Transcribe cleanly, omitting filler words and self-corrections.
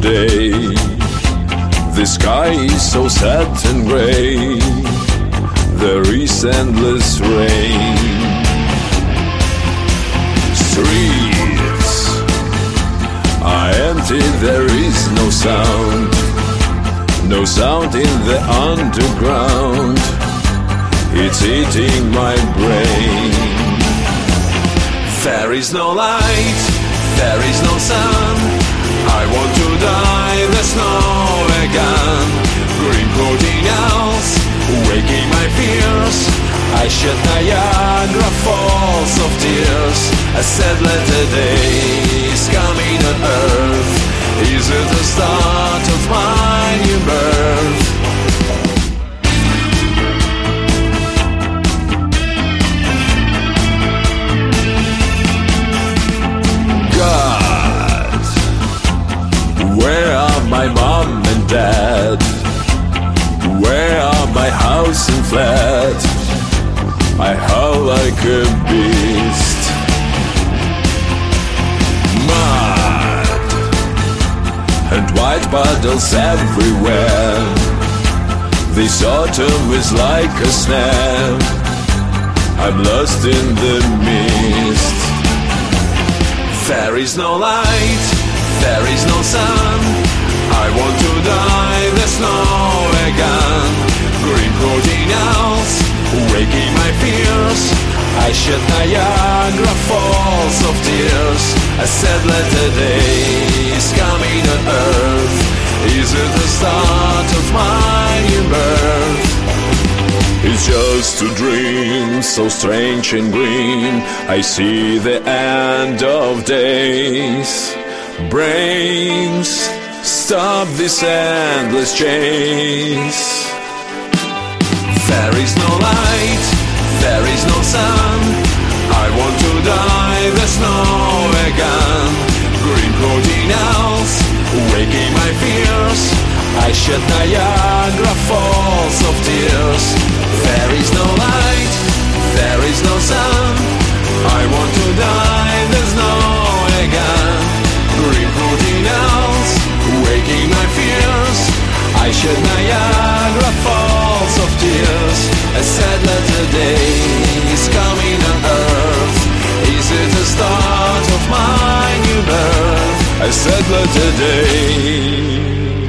day. The sky is so sad and grey. There is endless rain. Streets are empty, there is no sound. No sound in the underground. It's eating my brain. There is no light, there is no sun. I want to die, there's no again. Green cortinals, waking my fears. I shed Niagara Falls of tears. A sad letter day is coming on earth. Is it the start of my new birth? God, where are my mom and dad? Where are my house and flat? I howl like a beast. Mud and white puddles everywhere. This autumn is like a snare. I'm lost in the mist. There is no light, there is no sun. I want to die, there's no again. Green cortinals, waking my fears. I shed Niagara Falls of tears. A sad letter day is coming on earth. Is it the start of my new birth? It's just a dream, so strange and green. I see the end of days. Brains, stop this endless chase. There is no light, there is no sun. I want to die, there's no again. Green cortinals, waking my fears. I shed Niagara Falls of tears. There is no light, there is no sun. I want to die, there's no again. Green cortinals, waking my fears. I shed Niagara Falls of tears. A sad letter day is coming on earth. Is it the start of my new birth? A sad letter day.